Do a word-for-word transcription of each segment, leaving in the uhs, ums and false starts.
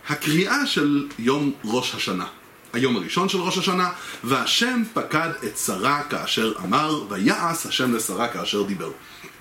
הקריאה של יום ראש השנה, היום הראשון של ראש השנה, והשם פקד את שרה כאשר אמר, ויעש השם לשרה כאשר דיבר.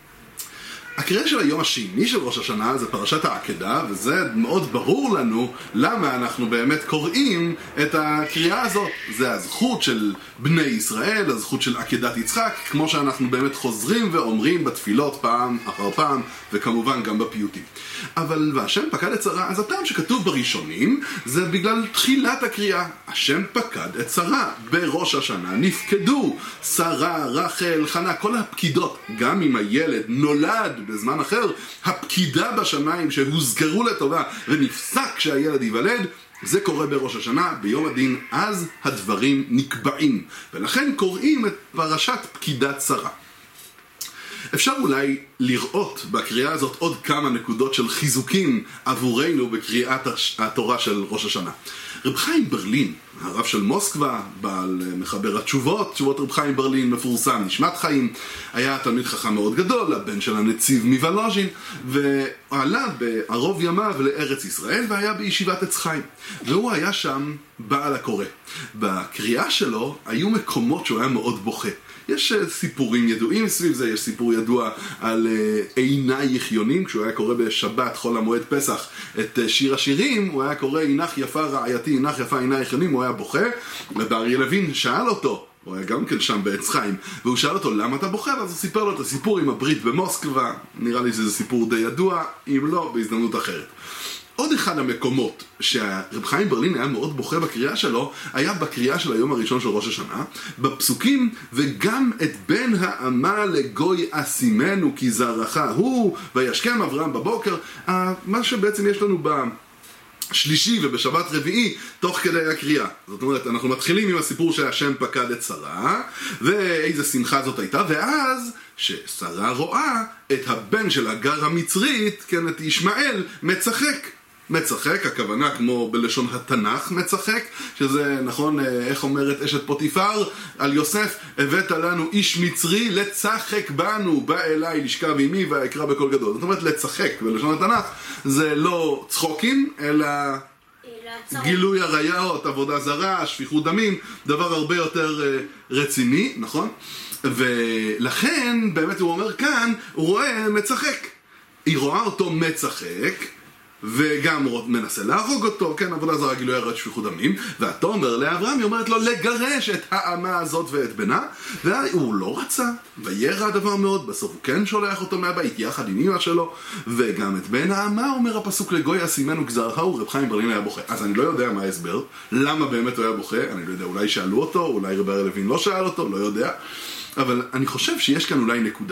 הקריאה של היום השני של ראש השנה זה פרשת העקדה, וזה מאוד ברור לנו למה אנחנו באמת קוראים את הקריאה הזאת. זה הזכות של בני ישראל, הזכות של עקדת יצחק, כמו שאנחנו באמת חוזרים ואומרים בתפילות פעם אחר פעם, וכמובן גם בפיוטים. אבל והשם פקד את שרה, אז הטעם שכתוב בראשונים זה בגלל תחילת הקריאה. השם פקד את שרה בראש השנה, נפקדו שרה, רחל, חנה, כל הפקידות, גם אם הילד נולד בזמן אחר, הפקידה בשמיים שהוזכרו לטובה ונפסק כשהילד ייוולד, זה קורה בראש השנה, ביום הדין, אז הדברים נקבעים, ולכן קוראים את פרשת פקידת שרה. אפשר אולי לראות בקריאה הזאת עוד כמה נקודות של חיזוקים עבורנו בקריאת התורה של ראש השנה. רב חיים ברלין, הרב של מוסקבה, בעל מחבר התשובות, תשובות רב חיים ברלין, מפורסם, נשמת חיים, היה תלמיד חכם מאוד גדול, הבן של הנציב מוולוז'ין, ועלה בערוב ימיו לארץ ישראל, והיה בישיבת עץ חיים. והוא היה שם בעל הקורא. בקריאה שלו היו מקומות שהוא היה מאוד בוכה. יש סיפורים ידועים סביב זה, יש סיפור ידוע על עיני יחיונים, כשהוא היה קורא בשבת חול המועד פסח את שיר השירים, הוא היה קורא עינך יפה רעייתי, עינך יפה עיני יחיונים, הוא היה בוכה, ובאריה לוין שאל אותו, הוא היה גם כן שם בעץ חיים, והוא שאל אותו למה אתה בוכה, ואז הוא סיפר לו את הסיפור עם הברית במוסקבה, נראה לי שזה סיפור די ידוע, אם לא, בהזדמנות אחרת. עוד אחד המקומות שהרב חיים ברלין היה מאוד בוכה בקריאה שלו, היה בקריאה של היום הראשון של ראש השנה, בפסוקים, וגם את בן האמה לגוי אשימנו כי זרעך הוא, וישכם אברהם בבוקר, מה שבעצם יש לנו בשלישי ובשבת רביעי, תוך כדי הקריאה. זאת אומרת, אנחנו מתחילים עם הסיפור שהשם פקד את שרה, ואיזה שמחה זאת הייתה, ואז ששרה רואה את הבן של הגר המצרית, כן, את ישמעאל, מצחק. מצחק, הכוונה כמו בלשון התנ"ך מצחק, שזה נכון, איך אומרת אשת פוטיפר על יוסף, הבאת לנו איש מצרי לצחק בנו, בא אליי לשכב עמי ויקרא בקול גדול. זאת אומרת לצחק בלשון התנ"ך זה לא צחוקים, אלא גילוי עריות, עבודה זרה, שפיכות דמים, דבר הרבה יותר רציני, נכון? ולכן באמת הוא אומר כאן, הוא רואה מצחק, היא רואה אותו מצחק וגם מנסה להרוג אותו, כן, עבודה זרה, גילוי עריות, שפיכות דמים, ואתה אומר לאברהם, היא אומרת לו לגרש את האמה הזאת ואת בנה, והוא לא רצה, וירא הדבר מאוד, בסוף הוא כן שולח אותו מהבית יחד עם אמא שלו, וגם את בן האמה אומר הפסוק לגוי אשימנו גזרך, הוא רב חיים ברלין היה בוכה. אז אני לא יודע מה ההסבר, למה באמת הוא היה בוכה, אני לא יודע, אולי שאלו אותו, אולי רב אריה לוין לא שאל אותו, לא יודע, אבל אני חושב שיש כאן אולי נקודה.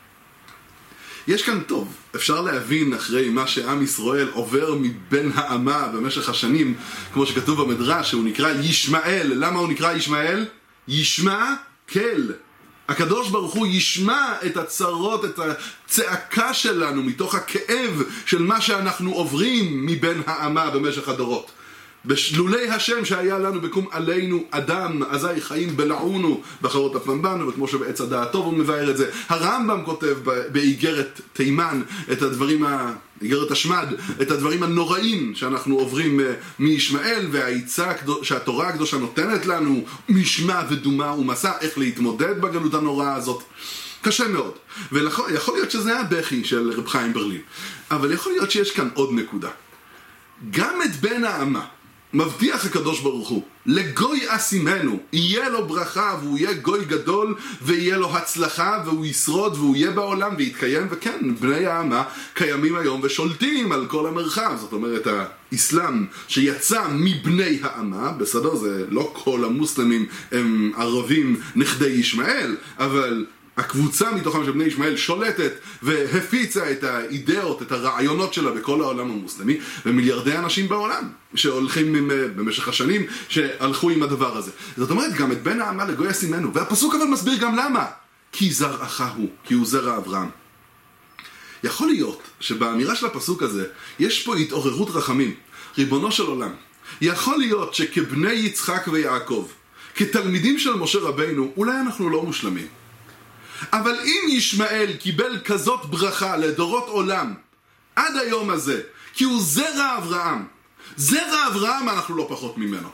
יש כאן טוב, אפשר להבין אחרי מה שעם ישראל עובר מבין האמה במשך השנים, כמו שכתוב במדרש, שהוא נקרא ישמעאל. למה הוא נקרא ישמעאל? ישמע כל. הקדוש ברוך הוא ישמע את הצרות, את הצעקה שלנו מתוך הכאב של מה שאנחנו עוברים מבין האמה במשך הדורות. בשלולי השם שהיה לנו בקום עלינו אדם, אזי חיים בלעונו בחרות אפם בנו, וכמו שבעץ הדעת טוב הוא מבאר את זה. הרמב"ם כותב באיגרת תימן את הדברים, איגרת השמד, את הדברים הנוראים שאנחנו עוברים מישמעאל, והעיצה שהתורה הקדושה נותנת לנו משמע ודומה ומסע, איך להתמודד בגלות הנוראה הזאת. קשה מאוד, ויכול להיות שזה הבכי של רב חיים ברלין, אבל יכול להיות שיש כאן עוד נקודה. גם את בן האמה מבטיח הקדוש ברוך הוא, לגוי אשימנו, יהיה לו ברכה והוא יהיה גוי גדול ויהיה לו הצלחה והוא ישרוד והוא יהיה בעולם ויתקיים, וכן, בני האמה קיימים היום ושולטים על כל המרחב. זאת אומרת, האסלאם שיצא מבני האמה, בסדר, זה לא כל המוסלמים הם ערבים נכדי ישמעאל, אבל הקבוצה מתוכם של בני ישמעאל שולטת והפיצה את האידאות, את הרעיונות שלה בכל העולם המוסלמי, ומיליארדי אנשים בעולם שהולכים עם, במשך השנים שהלכו עם הדבר הזה. זאת אומרת, גם את בן האמה לגוי אשימנו, והפסוק אבל מסביר גם למה. כי זרעך הוא, כי הוא זרע אברהם. יכול להיות שבאמירה של הפסוק הזה יש פה התעוררות רחמים. ריבונו של עולם, יכול להיות שכבני יצחק ויעקב, כתלמידים של משה רבינו, אולי אנחנו לא מושלמים, אבל אם ישמעאל קיבל כזאת ברכה לדורות עולם עד היום הזה, כי הוא זרע אברהם, זרע אברהם אנחנו לא פחות ממנו.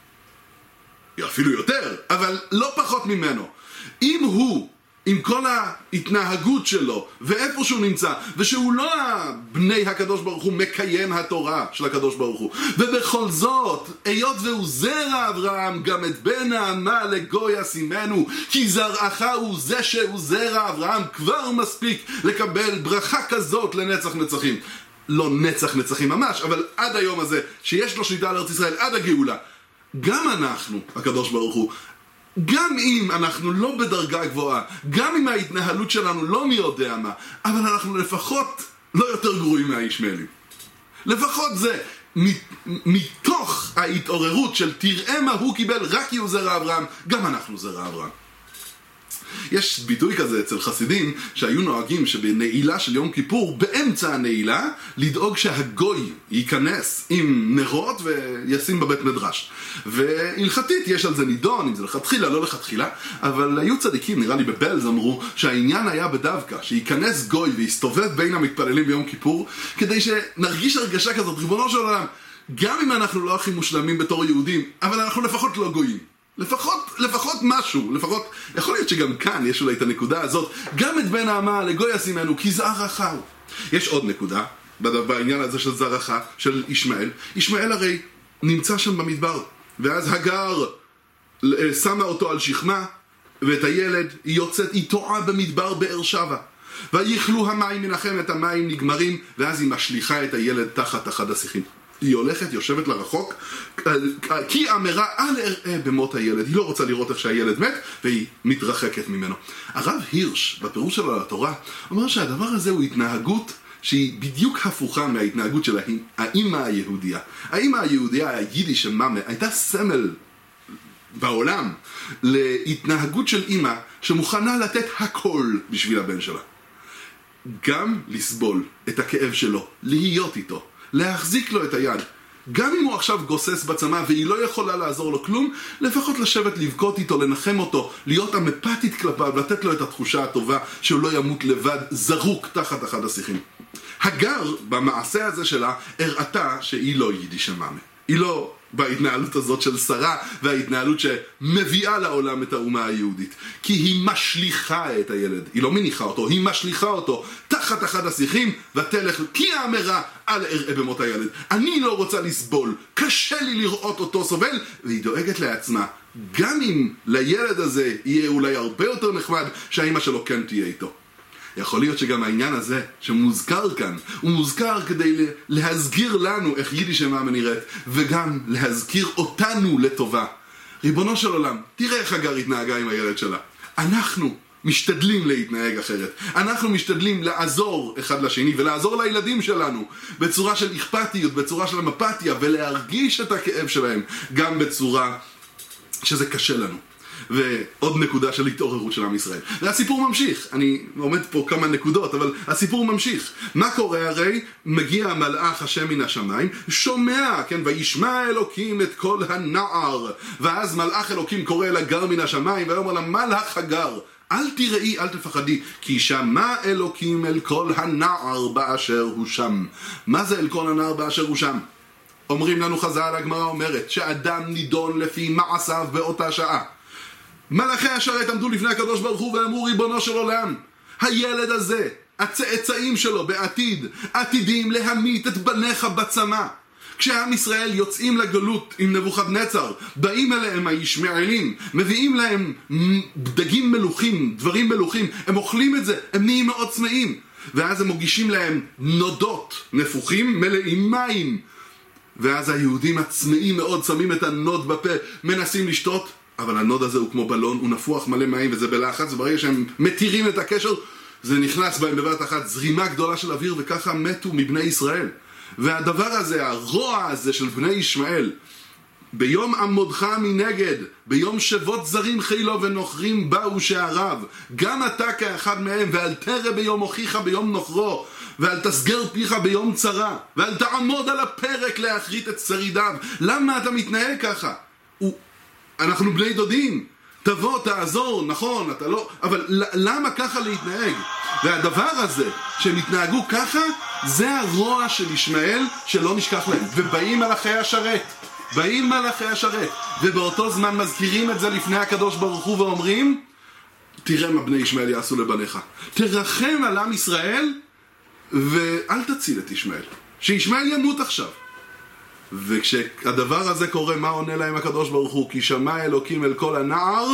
אפילו יותר, אבל לא פחות ממנו. אם הוא, עם כל ההתנהגות שלו, ואיפה שהוא נמצא, ושהוא לא בני הקדוש ברוך הוא מקיים התורה של הקדוש ברוך הוא, ובכל זאת, היות והוא זרע אברהם, גם את בן האמה לגוי ישימנו, כי זרעך הוא זה שהוא זרע אברהם, כבר מספיק לקבל ברכה כזאת לנצח נצחים. לא נצח נצחים ממש, אבל עד היום הזה, שיש לו שליטה על ארץ ישראל, עד הגאולה. גם אנחנו, הקדוש ברוך הוא, גם אם אנחנו לא בדרגה גבוהה, גם אם ההתנהלות שלנו לא מי יודע מה, אבל אנחנו לפחות לא יותר גרועים מהישמעאלים. לפחות זה, מתוך ההתעוררות של תראה מה הוא קיבל רק כי הוא זרע אברהם, גם אנחנו זרע אברהם. יש ביטוי כזה אצל חסידים שהיו נוהגים שבנעילה של יום כיפור, באמצע הנעילה, לדאוג שהגוי ייכנס עם נרות וישים בבית מדרש. והלכתית יש על זה נידון, אם זה לכתחילה, לא לכתחילה, אבל היו צדיקים, נראה לי בבלז, אמרו שהעניין היה בדווקא, שייכנס גוי ויסתובב בין המתפללים ביום כיפור, כדי שנרגיש הרגשה כזאת, ריבונו של עולם, גם אם אנחנו לא הכי מושלמים בתור יהודים, אבל אנחנו לפחות לא גויים. לפחות, לפחות משהו, לפחות, יכול להיות שגם כאן יש אולי את הנקודה הזאת, גם את בן האמה לגוי ישימנו, כי זרעך הוא. יש עוד נקודה, בעניין הזה של זרעך, של ישמעאל. ישמעאל הרי נמצא שם במדבר, ואז הגר שמה אותו על שכמה, ואת הילד היא יוצאת, היא טועה במדבר באר שבע. ויכלו המים מנחמת, המים נגמרים, ואז היא משליחה את הילד תחת אחד השיחים. היא הולכת, יושבת לרחוק, כי אמרה אל אראה במות הילד. היא לא רוצה לראות איך שהילד מת, והיא מתרחקת ממנו. הרב הירש, בפירוש שלו על התורה, אומר שהדבר הזה הוא התנהגות שהיא בדיוק הפוכה מההתנהגות של האמא היהודיה. האמא היהודיה, היידיש מאמה, הייתה סמל בעולם להתנהגות של אמא שמוכנה לתת הכל בשביל הבן שלה. גם לסבול את הכאב שלו, להיות איתו, להחזיק לו את היד. גם אם הוא עכשיו גוסס בצמא והיא לא יכולה לעזור לו כלום, לפחות לשבת לבכות איתו, לנחם אותו, להיות אמפתית כלפיו, לתת לו את התחושה הטובה שהוא לא ימות לבד, זרוק תחת אחד השיחים. הגר, במעשה הזה שלה, הראתה שהיא לא יידיש מאמה. היא לא בהתנהלות הזאת של שרה, וההתנהלות שמביאה לעולם את האומה היהודית. כי היא משליחה את הילד. היא לא מניחה אותו, היא משליחה אותו תחת אחד השיחים, ותלך כי האמרה אל אראה במות הילד. אני לא רוצה לסבול, קשה לי לראות אותו סובל, והיא דואגת לעצמה. גם אם לילד הזה יהיה אולי הרבה יותר נחמד, שהאמא שלו כן תהיה איתו. יכול להיות שגם העניין הזה שמוזכר כאן, הוא מוזכר כדי להזכיר לנו איך יידיש מאמה נראית, וגם להזכיר אותנו לטובה. ריבונו של עולם, תראה איך הגר התנהגה עם הילד שלה. אנחנו משתדלים להתנהג אחרת. אנחנו משתדלים לעזור אחד לשני ולעזור לילדים שלנו בצורה של אכפתיות, בצורה של אמפתיה, ולהרגיש את הכאב שלהם גם בצורה שזה קשה לנו. ועוד נקודה של התעוררות של עם ישראל. והסיפור ממשיך. אני עומד פה כמה נקודות, אבל הסיפור ממשיך. מה קורה? הרי מגיע מלאך השם מן השמיים, שומע, כן, וישמע אלוקים את כל הנער. ואז מלאך אלוקים קורא לגר מן השמיים, ואומר לה, מלאך הגר, אל תראי, אל תפחדי, כי שמע אלוקים אל כל הנער באשר הוא שם. מה זה אל כל הנער באשר הוא שם? אומרים לנו חז"ל, הגמרא אומרת, שאדם נידון לפי מעשיו באותה שעה. מלאכי השרת עמדו לפני הקדוש ברוך הוא ואמרו, ריבונו של עולם, הילד הזה, הצאצאים שלו בעתיד, עתידים להמית את בניך בצמא. כשעם ישראל יוצאים לגלות עם נבוכדנצר, באים אליהם הישמעאלים, מביאים להם דגים מלוכים, דברים מלוכים, הם אוכלים את זה, הם נהיים מאוד צמאים, ואז הם מגישים להם נודות נפוחים מלאים מים, ואז היהודים הצמאים מאוד שמים את הנוד בפה, מנסים לשתות, אבל הנוד הזה הוא כמו בלון, הוא נפוח מלא מים וזה בלחץ, וברגע שהם מתירים את הקשר, זה נכנס בהם בבת אחת זרימה גדולה של אוויר, וככה מתו מבני ישראל. והדבר הזה, הרוע הזה של בני ישמעאל, ביום עמודך מנגד, ביום שבות זרים חילו ונוכרים באו שעריו, גם אתה כאחד מהם, ואל תרא ביום הוכיך ביום נוכרו, ואל תסגר פיך ביום צרה, ואל תעמוד על הפרק להחריט את שרידיו. למה אתה מתנהג ככה? הוא... אנחנו בני דודים, תבוא, תעזור, נכון, אתה לא, אבל למה ככה להתנהג? והדבר הזה, שהם התנהגו ככה, זה הרוע של ישמעאל שלא נשכח להם. ובאים מלאכי השרת, באים מלאכי השרת, ובאותו זמן מזכירים את זה לפני הקדוש ברוך הוא ואומרים, תראה מה בני ישמעאל יעשו לבניך. תרחם על עם ישראל ואל תציל את ישמעאל. שישמעאל ימות עכשיו. וכשהדבר הזה קורה, מה עונה להם הקדוש ברוך הוא? כי שמע אלוקים אל כל הנער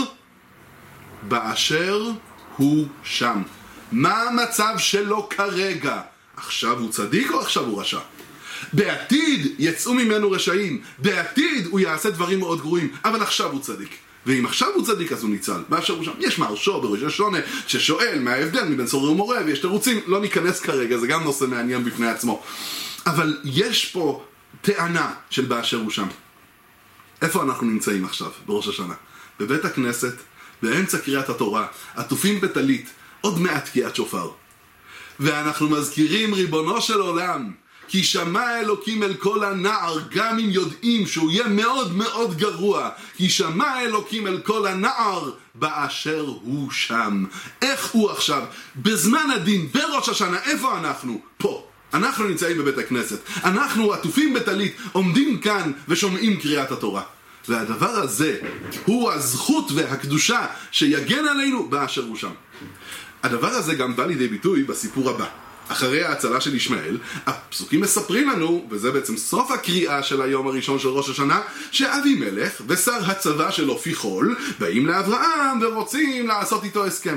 באשר הוא שם. מה המצב שלו כרגע? עכשיו הוא צדיק או עכשיו הוא רשע? בעתיד יצאו ממנו רשעים, בעתיד הוא יעשה דברים מאוד גרועים, אבל עכשיו הוא צדיק. ואם עכשיו הוא צדיק אז הוא ניצל. באשר הוא שם. יש מהרשו בראש השונה ששואל מה ההבדל מבין סורר ומורה, ויש תירוצים, לא ניכנס כרגע, זה גם נושא מעניין בפני עצמו. אבל יש פה טענה של באשר הוא שם. איפה אנחנו נמצאים עכשיו בראש השנה? בבית הכנסת, באמצע קריאת התורה, עטופים בטלית, עוד מעט תקיעת שופר. ואנחנו מזכירים ריבונו של עולם, כי שמע אלוקים אל כל הנער, גם אם יודעים שהוא יהיה מאוד מאוד גרוע, כי שמע אלוקים אל כל הנער באשר הוא שם. איך הוא עכשיו? בזמן הדין, בראש השנה, איפה אנחנו? פה. אנחנו נמצאים בבית הכנסת, אנחנו עטופים בטלית, עומדים כאן ושומעים קריאת התורה. והדבר הזה הוא הזכות והקדושה שיגן עלינו באשר הוא שם. הדבר הזה גם בא לידי ביטוי בסיפור הבא. אחרי ההצלה של ישמעאל, הפסוקים מספרים לנו, וזה בעצם סוף הקריאה של היום הראשון של ראש השנה, שאבימלך ושר הצבא שלו פיחול באים לאברהם ורוצים לעשות איתו הסכם.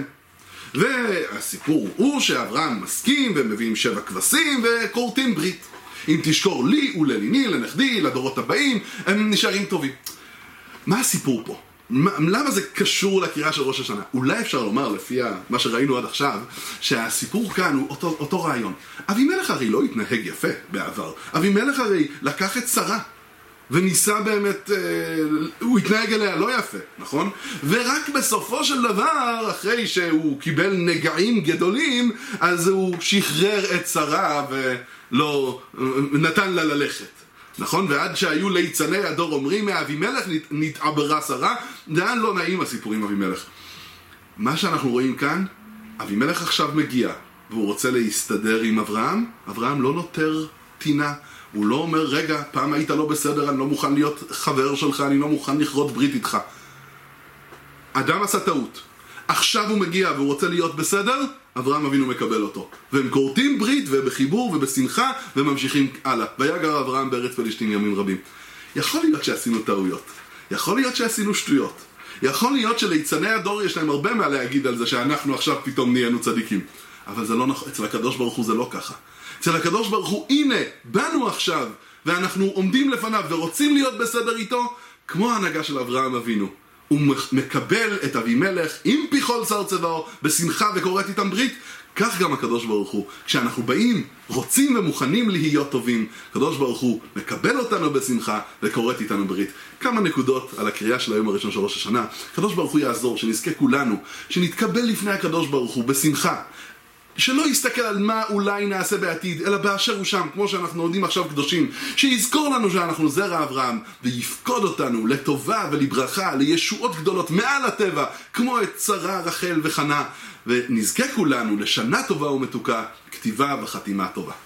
והסיפור הוא שאברהם מסכים ומביאים שבע כבשים וקורטים ברית. אם תשקור לי ולניני, לנכדי, לדורות הבאים, הם נשארים טובים. מה הסיפור פה? למה זה קשור לקריאה של ראש השנה? אולי אפשר לומר, לפי מה שראינו עד עכשיו, שהסיפור כאן הוא אותו, אותו רעיון. אבימלך הרי לא התנהג יפה בעבר. אבימלך הרי לקח את שרה, וניסה באמת, אה, הוא התנהג אליה לא יפה, נכון? ורק בסופו של דבר, אחרי שהוא קיבל נגעים גדולים, אז הוא שחרר את שרה ולא נתן לה ללכת. נכון? ועד שהיו ליצני הדור אומרים מאבימלך נתעברה שרה, דען לא נעים הסיפורים אבימלך. מה שאנחנו רואים כאן, אבימלך עכשיו מגיע והוא רוצה להסתדר עם אברהם. אברהם לא נותר טינה, הוא לא אומר רגע, פעם היית לא בסדר, אני לא מוכן להיות חבר שלך, אני לא מוכן לכרות ברית איתך. אדם עשה טעות, עכשיו הוא מגיע והוא רוצה להיות בסדר, אברהם אבינו מקבל אותו. והם קורטים ברית ובחיבור ובשמחה וממשיכים הלאה. ויגר אברהם בארץ פלישתים ימים רבים. יכול להיות שעשינו טעויות. יכול להיות שעשינו שטויות. יכול להיות שליצני הדור יש להם הרבה מה להגיד על זה שאנחנו עכשיו פתאום נהיינו צדיקים. אבל זה לא נכון. אצל הקדוש ברוך הוא זה לא ככה. אצל הקדוש ברוך הוא, הנה, באנו עכשיו ואנחנו עומדים לפניו ורוצים להיות בסדר איתו, כמו ההנהגה של אברהם אבינו. הוא מקבל את אבימלך עם פיחול שר צבאו בשמחה וקוראת איתם ברית. כך גם הקדוש ברוך הוא, כשאנחנו באים, רוצים ומוכנים להיות טובים, הקדוש ברוך הוא מקבל אותנו בשמחה וקוראת איתנו ברית. כמה נקודות על הקריאה של היום הראשון של ראש השנה. הקדוש ברוך הוא יעזור, שנזכה כולנו, שנתקבל לפני הקדוש ברוך הוא בשמחה, שלא יסתכל על מה אולי נעשה בעתיד, אלא באשר הוא שם, כמו שאנחנו עומדים עכשיו קדושים, שיזכור לנו שאנחנו זרע אברהם, ויפקוד אותנו לטובה ולברכה, לישועות גדולות מעל הטבע, כמו את שרה, רחל וחנה, ונזכה כולנו לשנה טובה ומתוקה, כתיבה וחתימה טובה.